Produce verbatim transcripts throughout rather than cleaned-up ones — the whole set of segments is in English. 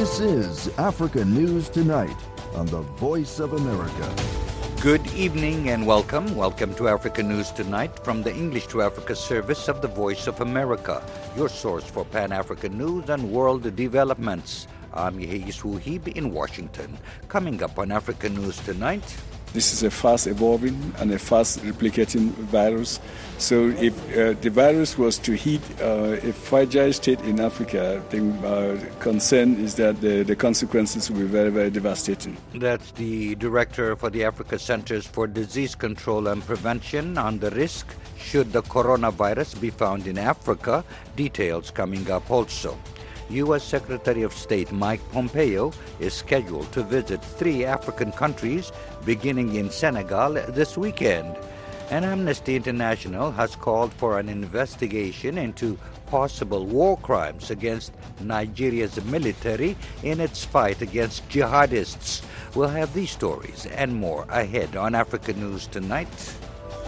This is Africa News Tonight on the Voice of America. Good evening and welcome. Welcome to Africa News Tonight from the English to Africa service of the Voice of America, your source for Pan-African news and world developments. I'm Yehis Wuhib in Washington. Coming up on Africa News Tonight. This is a fast-evolving and a fast-replicating virus. So if uh, the virus was to hit uh, a fragile state in Africa, the uh, concern is that the, the consequences will be very, very devastating. That's the director for the Africa Centers for Disease Control and Prevention on the risk should the coronavirus be found in Africa. Details coming up also. U S Secretary of State Mike Pompeo is scheduled to visit three African countries, beginning in Senegal this weekend. And Amnesty International has called for an investigation into possible war crimes against Nigeria's military in its fight against jihadists. We'll have these stories and more ahead on Africa News Tonight.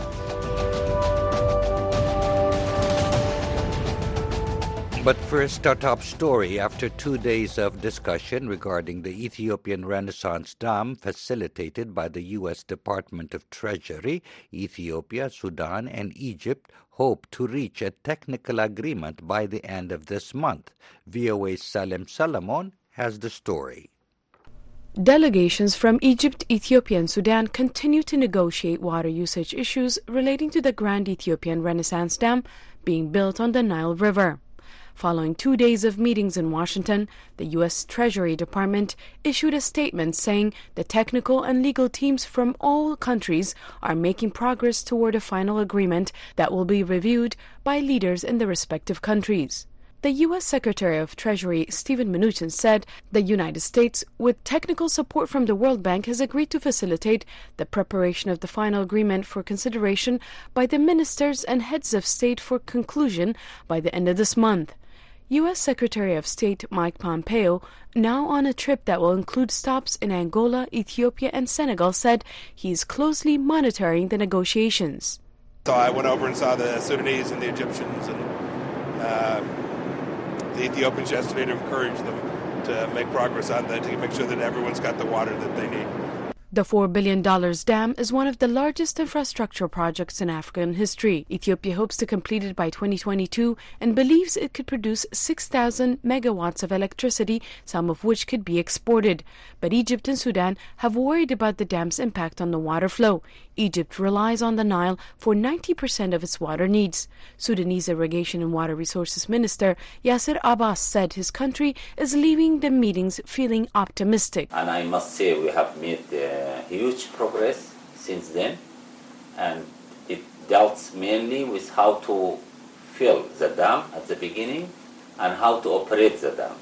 But first, our top story. After two days of discussion regarding the Ethiopian Renaissance Dam facilitated by the U S Department of Treasury, Ethiopia, Sudan, and Egypt hope to reach a technical agreement by the end of this month. V O A's Salem Salamon has the story. Delegations from Egypt, Ethiopia, and Sudan continue to negotiate water usage issues relating to the Grand Ethiopian Renaissance Dam being built on the Nile River. Following two days of meetings in Washington, the U S Treasury Department issued a statement saying the technical and legal teams from all countries are making progress toward a final agreement that will be reviewed by leaders in the respective countries. The U S Secretary of Treasury, Steven Mnuchin, said the United States, with technical support from the World Bank, has agreed to facilitate the preparation of the final agreement for consideration by the ministers and heads of state for conclusion by the end of this month. U S Secretary of State Mike Pompeo, now on a trip that will include stops in Angola, Ethiopia, and Senegal, said he is closely monitoring the negotiations. So I went over and saw the Sudanese and the Egyptians and uh, the Ethiopians yesterday to encourage them to make progress on that, to make sure that everyone's got the water that they need. The four billion dollars dam is one of the largest infrastructure projects in African history. Ethiopia hopes to complete it by twenty twenty-two and believes it could produce six thousand megawatts of electricity, some of which could be exported. But Egypt and Sudan have worried about the dam's impact on the water flow. Egypt relies on the Nile for ninety percent of its water needs. Sudanese Irrigation and Water Resources Minister Yasser Abbas said his country is leaving the meetings feeling optimistic. And I must say we have made uh, huge progress since then, and it deals mainly with how to fill the dam at the beginning and how to operate the dams.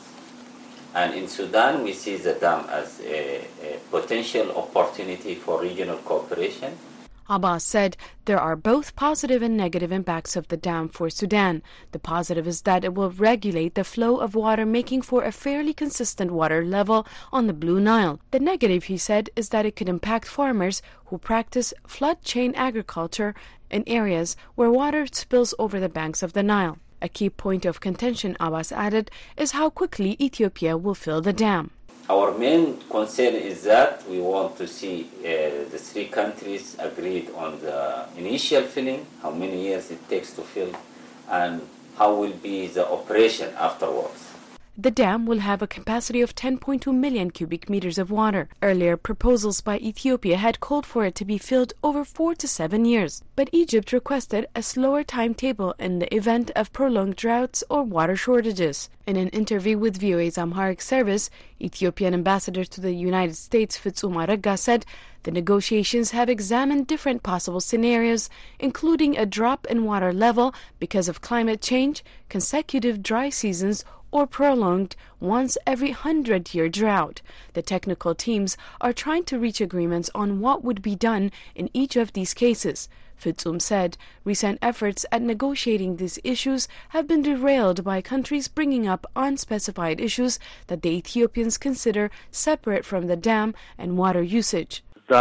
And in Sudan, we see the dam as a, a potential opportunity for regional cooperation. Abbas said there are both positive and negative impacts of the dam for Sudan. The positive is that it will regulate the flow of water, making for a fairly consistent water level on the Blue Nile. The negative, he said, is that it could impact farmers who practice flood chain agriculture in areas where water spills over the banks of the Nile. A key point of contention, Abbas added, is how quickly Ethiopia will fill the dam. Our main concern is that we want to see uh, the three countries agreed on the initial filling, how many years it takes to fill, and how will be the operation afterwards. The dam will have a capacity of ten point two million cubic meters of water. Earlier proposals by Ethiopia had called for it to be filled over four to seven years, but Egypt requested a slower timetable in the event of prolonged droughts or water shortages. In an interview with V O A's Amharic service, Ethiopian ambassador to the United States Fitsum Arega said the negotiations have examined different possible scenarios, including a drop in water level because of climate change, consecutive dry seasons, or prolonged once every hundred-year drought. The technical teams are trying to reach agreements on what would be done in each of these cases. Fitsum said recent efforts at negotiating these issues have been derailed by countries bringing up unspecified issues that the Ethiopians consider separate from the dam and water usage.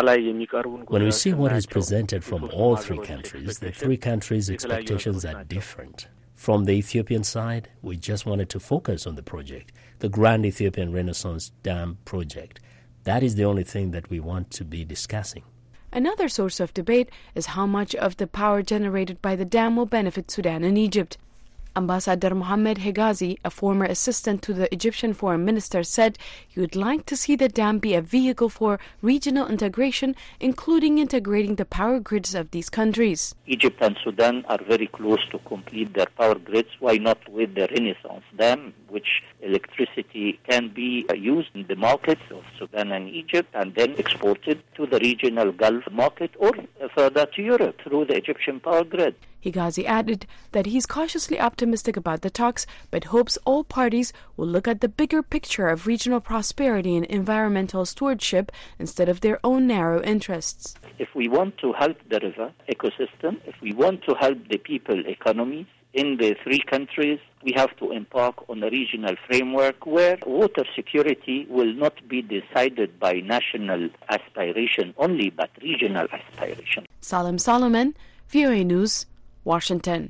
When we see what is presented from all three countries, the three countries' expectations are different. From the Ethiopian side, we just wanted to focus on the project, the Grand Ethiopian Renaissance Dam project. That is the only thing that we want to be discussing. Another source of debate is how much of the power generated by the dam will benefit Sudan and Egypt. Ambassador Mohammed Hegazi, a former assistant to the Egyptian foreign minister, said he would like to see the dam be a vehicle for regional integration, including integrating the power grids of these countries. Egypt and Sudan are very close to complete their power grids. Why not with the Renaissance Dam, which electricity can be used in the markets of Sudan and Egypt and then exported to the regional Gulf market or further to Europe through the Egyptian power grid. Hegazi added that he's cautiously optimistic about the talks, but hopes all parties will look at the bigger picture of regional prosperity and environmental stewardship instead of their own narrow interests. If we want to help the river ecosystem, if we want to help the people economies in the three countries, we have to embark on a regional framework where water security will not be decided by national aspiration only, but regional aspiration. Salim Solomon, V O A News, Washington.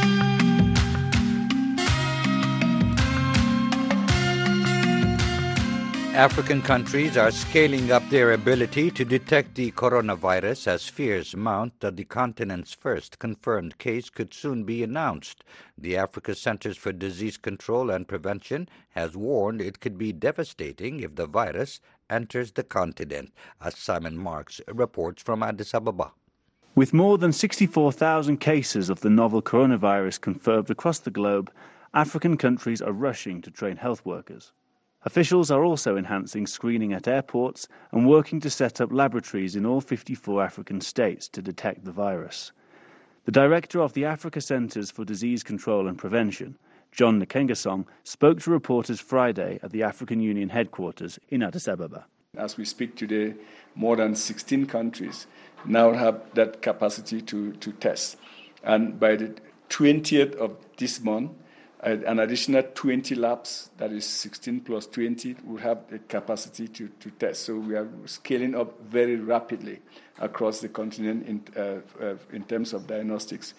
African countries are scaling up their ability to detect the coronavirus as fears mount that the continent's first confirmed case could soon be announced. The Africa Centers for Disease Control and Prevention has warned it could be devastating if the virus enters the continent, as Simon Marks reports from Addis Ababa. With more than sixty-four thousand cases of the novel coronavirus confirmed across the globe, African countries are rushing to train health workers. Officials are also enhancing screening at airports and working to set up laboratories in all fifty-four African states to detect the virus. The director of the Africa Centers for Disease Control and Prevention, John Nkengasong, spoke to reporters Friday at the African Union headquarters in Addis Ababa. As we speak today, more than sixteen countries now have that capacity to, to test. And by the twentieth of this month, an additional twenty labs, that is sixteen plus twenty, will have the capacity to, to test. So we are scaling up very rapidly across the continent in, uh, uh, in terms of diagnostics.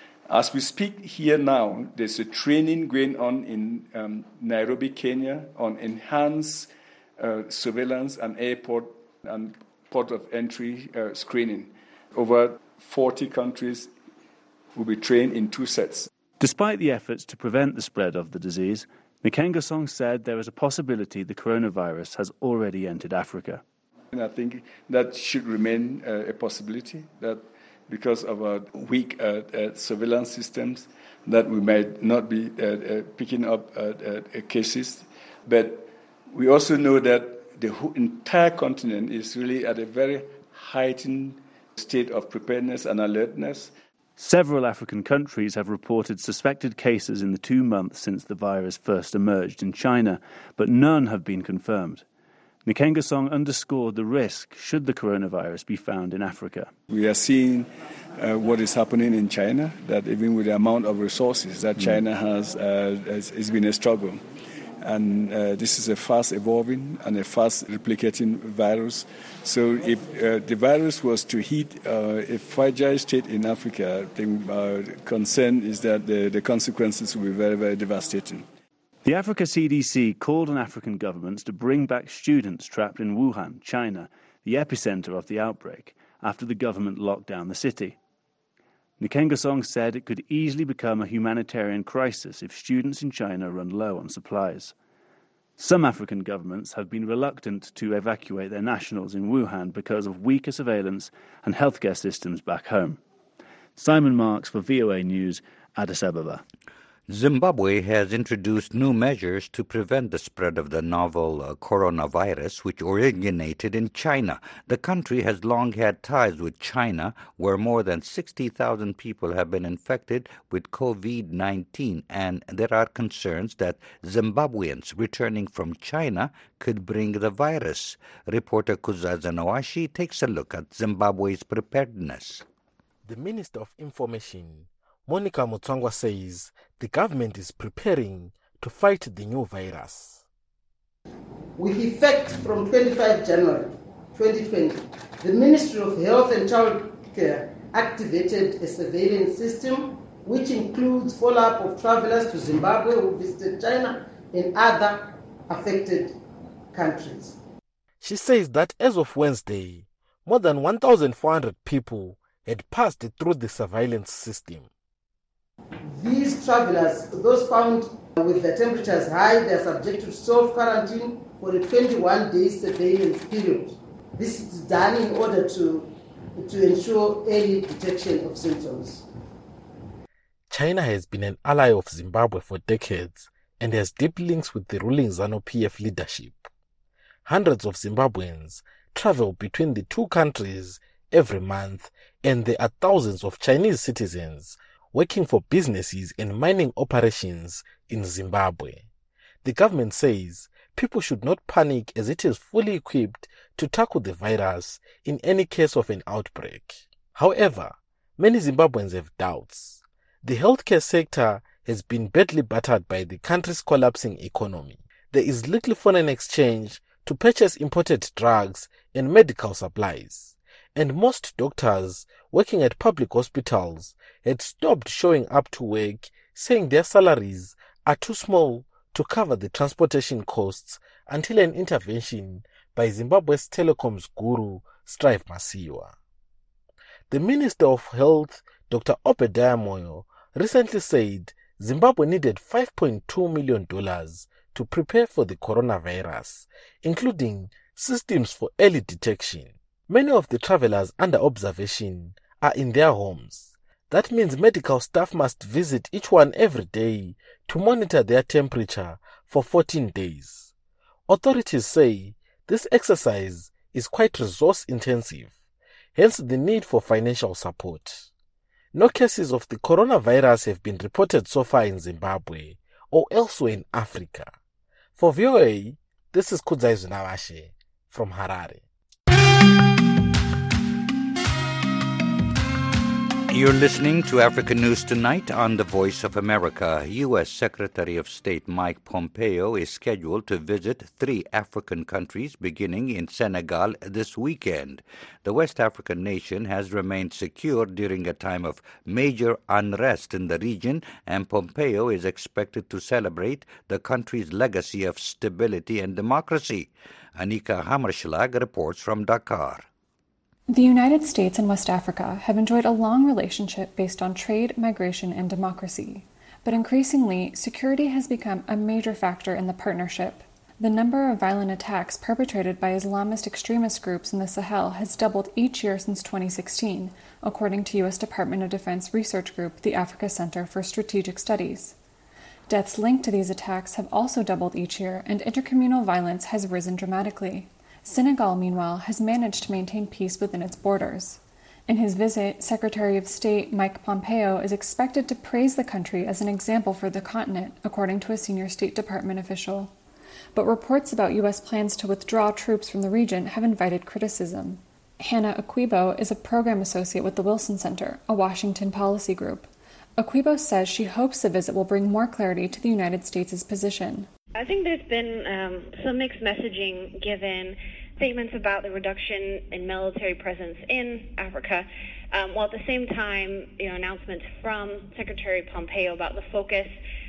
As we speak here now, there's a training going on in um, Nairobi, Kenya, on enhanced uh, surveillance and airport and port of entry uh, screening. Over forty countries will be trained in two sets. Despite the efforts to prevent the spread of the disease, Nkengasong said there is a possibility the coronavirus has already entered Africa. And I think that should remain uh, a possibility, that because of our weak uh, uh, surveillance systems, that we might not be uh, uh, picking up uh, uh, cases. But we also know that the entire continent is really at a very heightened state of preparedness and alertness. Several African countries have reported suspected cases in the two months since the virus first emerged in China, but none have been confirmed. Nkengasong underscored the risk should the coronavirus be found in Africa. We are seeing uh, what is happening in China, that even with the amount of resources that China has, uh, has, it's been a struggle. And uh, this is a fast-evolving and a fast-replicating virus. So if uh, the virus was to hit uh, a fragile state in Africa, the uh, concern is that the, the consequences will be very, very devastating. The Africa C D C called on African governments to bring back students trapped in Wuhan, China, the epicenter of the outbreak, after the government locked down the city. Nkengasong said it could easily become a humanitarian crisis if students in China run low on supplies. Some African governments have been reluctant to evacuate their nationals in Wuhan because of weaker surveillance and healthcare systems back home. Simon Marks for V O A News, Addis Ababa. Zimbabwe has introduced new measures to prevent the spread of the novel uh, coronavirus, which originated in China. The country has long had ties with China, where more than sixty thousand people have been infected with COVID nineteen, and there are concerns that Zimbabweans returning from China could bring the virus. Reporter Kuzaza Nawashi takes a look at Zimbabwe's preparedness. The Minister of Information, Monica Mutswangwa, says the government is preparing to fight the new virus. With effect from twenty-fifth of January twenty twenty, the Ministry of Health and Child Care activated a surveillance system which includes follow-up of travelers to Zimbabwe who visited China and other affected countries. She says that as of Wednesday, more than one thousand four hundred people had passed through the surveillance system. These travelers, those found with their temperatures high, they are subjected to self-quarantine for a twenty-one day surveillance period. This is done in order to, to ensure early detection of symptoms. China has been an ally of Zimbabwe for decades and has deep links with the ruling ZANU-P F leadership. Hundreds of Zimbabweans travel between the two countries every month, and there are thousands of Chinese citizens working for businesses and mining operations in Zimbabwe. The government says people should not panic as it is fully equipped to tackle the virus in any case of an outbreak. However, many Zimbabweans have doubts. The healthcare sector has been badly battered by the country's collapsing economy. There is little foreign exchange to purchase imported drugs and medical supplies, and most doctors working at public hospitals had stopped showing up to work, saying their salaries are too small to cover the transportation costs until an intervention by Zimbabwe's telecoms guru, Strive Masiyiwa. The Minister of Health, Doctor Obadiah Moyo, recently said Zimbabwe needed five point two million dollars to prepare for the coronavirus, including systems for early detection. Many of the travelers under observation are in their homes. That means medical staff must visit each one every day to monitor their temperature for fourteen days. Authorities say this exercise is quite resource intensive, hence the need for financial support. No cases of the coronavirus have been reported so far in Zimbabwe or elsewhere in Africa. For V O A, this is Kudzai Zunavashe from Harare. You're listening to African News Tonight on the Voice of America. U S. Secretary of State Mike Pompeo is scheduled to visit three African countries beginning in Senegal this weekend. The West African nation has remained secure during a time of major unrest in the region, and Pompeo is expected to celebrate the country's legacy of stability and democracy. Anika Hammerschlag reports from Dakar. The United States and West Africa have enjoyed a long relationship based on trade, migration, and democracy. But increasingly, security has become a major factor in the partnership. The number of violent attacks perpetrated by Islamist extremist groups in the Sahel has doubled each year since twenty sixteen, according to U S Department of Defense research group, the Africa Center for Strategic Studies. Deaths linked to these attacks have also doubled each year, and intercommunal violence has risen dramatically. Senegal, meanwhile, has managed to maintain peace within its borders. In his visit, Secretary of State Mike Pompeo is expected to praise the country as an example for the continent, according to a senior State Department official. But reports about U S plans to withdraw troops from the region have invited criticism. Hannah Akwibo is a program associate with the Wilson Center, a Washington policy group. Akwibo says she hopes the visit will bring more clarity to the United States' position. I think there's been um, some mixed messaging given statements about the reduction in military presence in Africa, um, while at the same time, you know, announcements from Secretary Pompeo about the focus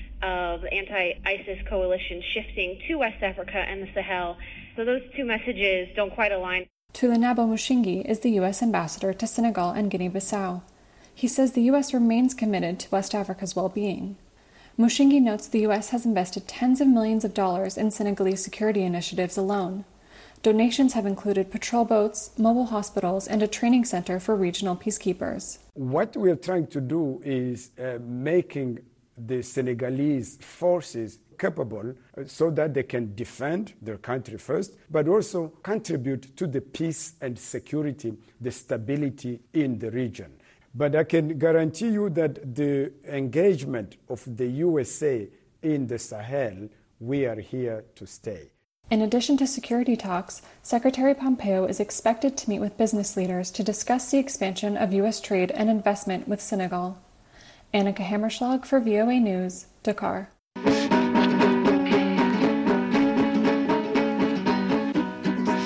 of the anti-ISIS coalition shifting to West Africa and the Sahel. So those two messages don't quite align. Tulanabo Mushingi is the U S ambassador to Senegal and Guinea-Bissau. He says the U S remains committed to West Africa's well-being. Mushingi notes the U S has invested tens of millions of dollars in Senegalese security initiatives alone. Donations have included patrol boats, mobile hospitals, and a training center for regional peacekeepers. What we are trying to do is uh, making the Senegalese forces capable so that they can defend their country first, but also contribute to the peace and security, the stability in the region. But I can guarantee you that the engagement of the U S A in the Sahel, we are here to stay. In addition to security talks, Secretary Pompeo is expected to meet with business leaders to discuss the expansion of U S trade and investment with Senegal. Annika Hammerschlag for V O A News, Dakar. V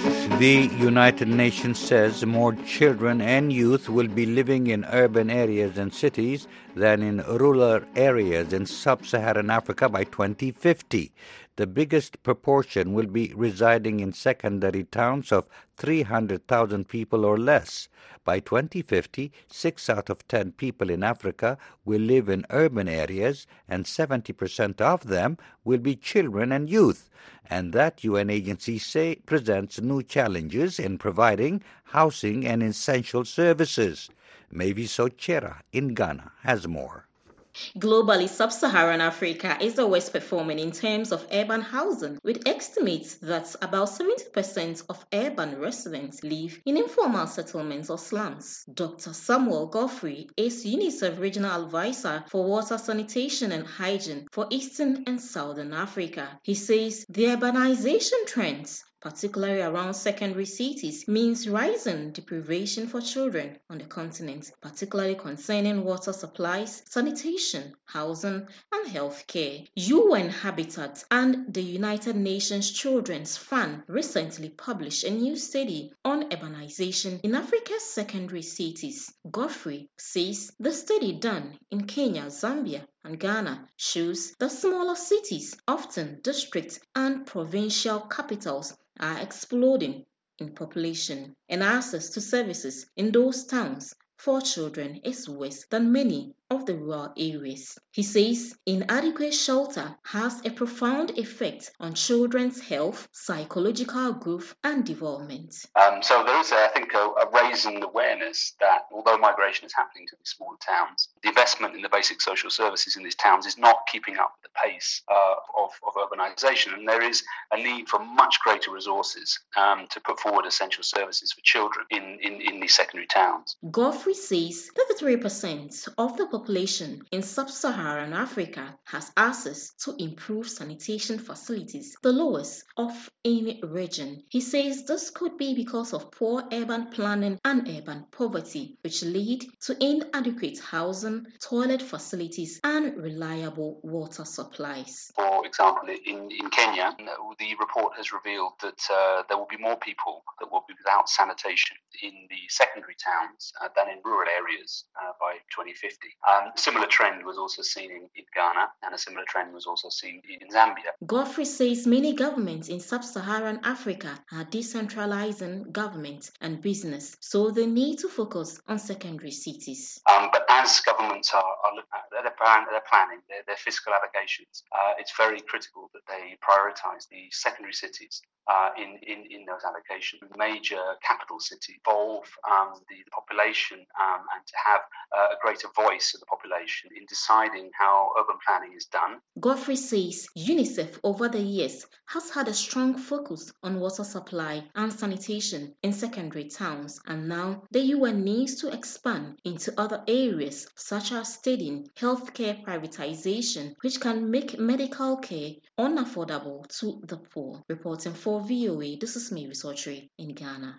The United Nations says more children and youth will be living in urban areas and cities than in rural areas in sub-Saharan Africa by twenty fifty. The biggest proportion will be residing in secondary towns of three hundred thousand people or less. By twenty fifty, six out of ten people in Africa will live in urban areas, and seventy percent of them will be children and youth. And that, U N agencies say, presents new challenges in providing housing and essential services. Mavis Ochera in Ghana has more. Globally, sub-Saharan Africa is the worst performing in terms of urban housing, with estimates that about seventy percent of urban residents live in informal settlements or slums. Doctor Samuel Godfrey is UNICEF Regional Advisor for Water, Sanitation and Hygiene for Eastern and Southern Africa. He says the urbanization trends, particularly around secondary cities, means rising deprivation for children on the continent, particularly concerning water supplies, sanitation, housing, and health care. U N Habitat and the United Nations Children's Fund recently published a new study on urbanization in Africa's secondary cities. Godfrey says the study done in Kenya, Zambia, and Ghana shows that smaller cities, often districts and provincial capitals, are exploding in population, and access to services in those towns for children is worse than many of the rural areas. He says inadequate shelter has a profound effect on children's health, psychological growth, and development. Um, so there is, I think, a, a raising awareness that although migration is happening to these smaller towns, the investment in the basic social services in these towns is not keeping up with the pace uh, of, of urbanization, and there is a need for much greater resources um, to put forward essential services for children in, in, in these secondary towns. Godfrey says thirty-three percent of the population in sub-Saharan Africa has access to improved sanitation facilities, the lowest of any region. He says this could be because of poor urban planning and urban poverty, which lead to inadequate housing, toilet facilities, and reliable water supplies. For example, in, in Kenya, the report has revealed that uh, there will be more people that will be without sanitation in the secondary towns uh, than in rural areas uh, by twenty fifty. Um, a similar trend was also seen in, in Ghana, and a similar trend was also seen in Zambia. Godfrey says many governments in sub-Saharan Africa are decentralizing government and business, so they need to focus on secondary cities. Um, but as governments are, are looking at their, plan, their planning, their, their fiscal allocations, uh, it's very critical that they prioritize the secondary cities uh, in, in, in those allocations. Major capital cities involve um, the, the population um, and to have uh, a greater voice of the population in deciding how urban planning is done. Godfrey says UNICEF over the years has had a strong focus on water supply and sanitation in secondary towns, and now the U N needs to expand into other areas such as studying healthcare privatization, which can make medical care unaffordable to the poor. Reporting for V O A, this is Mavis Ochre in Ghana.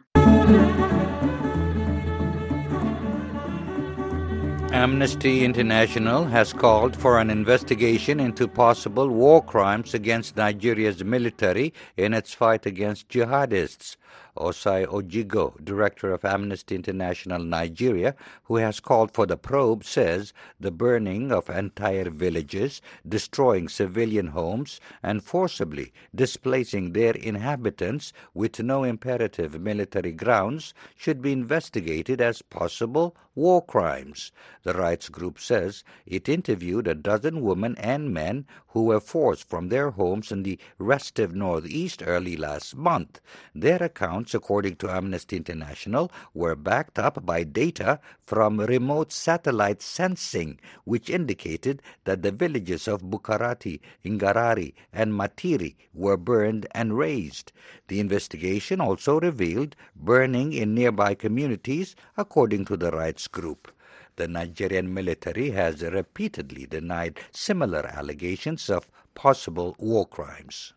Amnesty International has called for an investigation into possible war crimes against Nigeria's military in its fight against jihadists. Osai Ojigo, director of Amnesty International Nigeria, who has called for the probe, says the burning of entire villages, destroying civilian homes, and forcibly displacing their inhabitants with no imperative military grounds should be investigated as possible war crimes. The rights group says it interviewed a dozen women and men who were forced from their homes in the restive northeast early last month. Their accounts, according to Amnesty International, were backed up by data from remote satellite sensing, which indicated that the villages of Bukarati, Ingarari, and Matiri were burned and razed. The investigation also revealed burning in nearby communities, according to the rights group. The Nigerian military has repeatedly denied similar allegations of possible war crimes.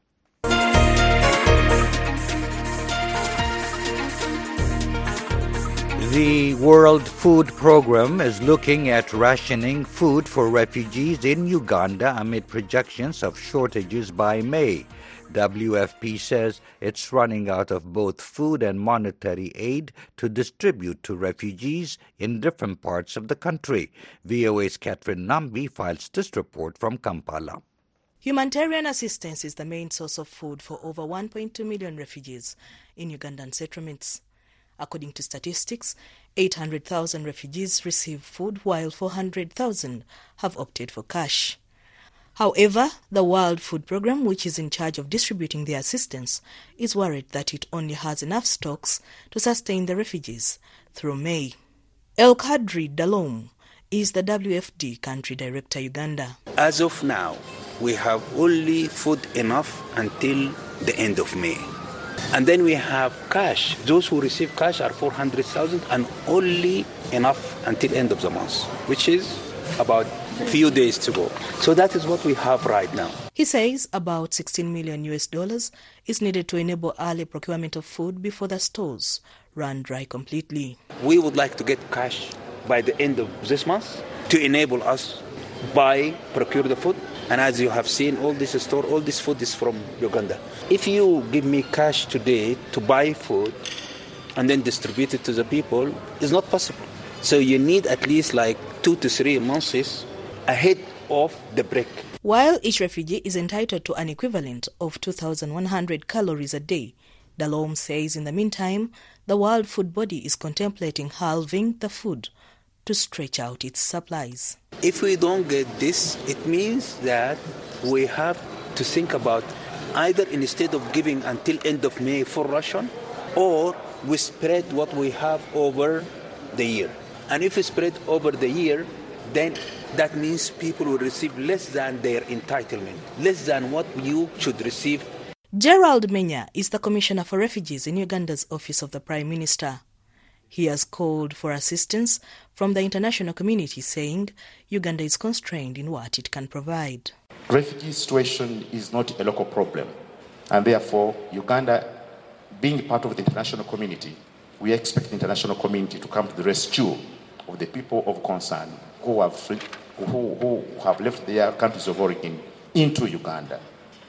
The World Food Programme is looking at rationing food for refugees in Uganda amid projections of shortages by May. W F P says it's running out of both food and monetary aid to distribute to refugees in different parts of the country. V O A's Catherine Nambi files this report from Kampala. Humanitarian assistance is the main source of food for over one point two million refugees in Ugandan settlements. According to statistics, eight hundred thousand refugees receive food while four hundred thousand have opted for cash. However, the World Food Programme, which is in charge of distributing the assistance, is worried that it only has enough stocks to sustain the refugees through May. El Kadri Dalom is the W F D Country Director, Uganda. As of now, we have only food enough until the end of May. And then we have cash. Those who receive cash are four hundred thousand and only enough until end of the month, which is about few days to go. So that is what we have right now. He says about sixteen million U S dollars is needed to enable early procurement of food before the stores run dry completely. We would like to get cash by the end of this month to enable us buy, procure the food. And as you have seen, all this store, all this food is from Uganda. If you give me cash today to buy food and then distribute it to the people, it's not possible. So you need at least like two to three months ahead of the break. While each refugee is entitled to an equivalent of two thousand one hundred calories a day, Dalom says in the meantime, the World Food Body is contemplating halving the food to stretch out its supplies. If we don't get this, it means that we have to think about either instead of giving until end of May for ration, or we spread what we have over the year. And if we spread over the year, then that means people will receive less than their entitlement, less than what you should receive. Gerald Menya is the Commissioner for Refugees in Uganda's Office of the Prime Minister. He has called for assistance from the international community, saying Uganda is constrained in what it can provide. Refugee situation is not a local problem, and therefore Uganda, being part of the international community, we expect the international community to come to the rescue of the people of concern who have, who, who have left their countries of origin into Uganda.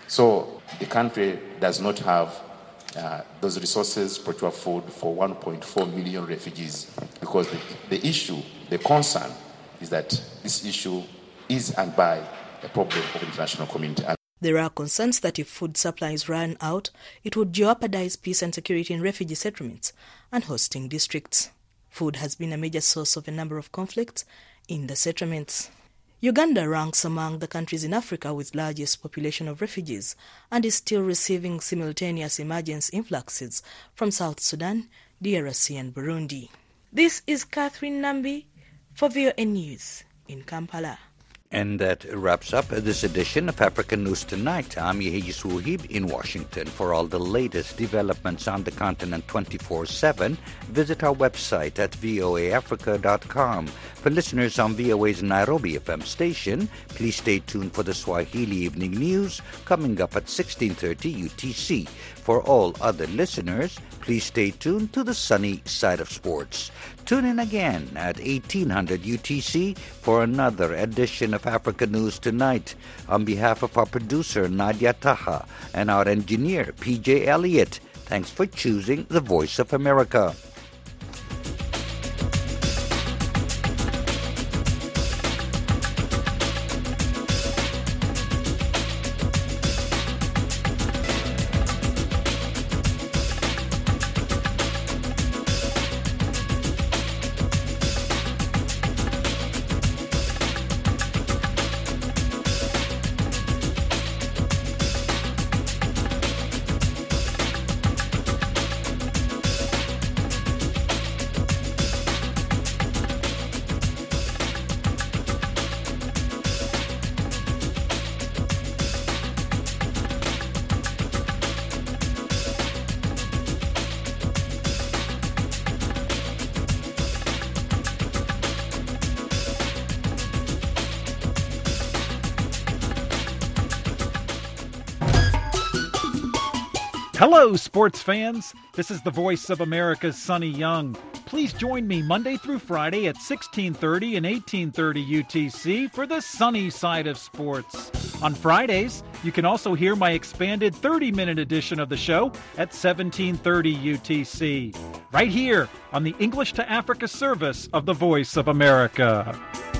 So the country does not have uh, those resources, procure food for one point four million refugees, because the, the issue, the concern is that this issue is and by a problem of the international community. There are concerns that if food supplies run out, it would jeopardize peace and security in refugee settlements and hosting districts. Food has been a major source of a number of conflicts in the settlements. Uganda ranks among the countries in Africa with largest population of refugees and is still receiving simultaneous emergency influxes from South Sudan, D R C and Burundi. This is Catherine Nambi for V O A News in Kampala. And that wraps up this edition of African News Tonight. I'm Yehiji Suhib in Washington. For all the latest developments on the continent twenty-four seven, visit our website at voa africa dot com. For listeners on V O A's Nairobi F M station, please stay tuned for the Swahili Evening News coming up at sixteen thirty U T C. For all other listeners, please stay tuned to the sunny side of sports. Tune in again at eighteen hundred U T C for another edition of Africa News Tonight. On behalf of our producer, Nadia Taha, and our engineer, P J Elliott, thanks for choosing the Voice of America. Hello, sports fans. This is the voice of America's Sonny Young. Please join me Monday through Friday at sixteen thirty and eighteen thirty U T C for the sunny side of sports. On Fridays, you can also hear my expanded thirty-minute edition of the show at seventeen thirty U T C, right here on the English to Africa service of the Voice of America.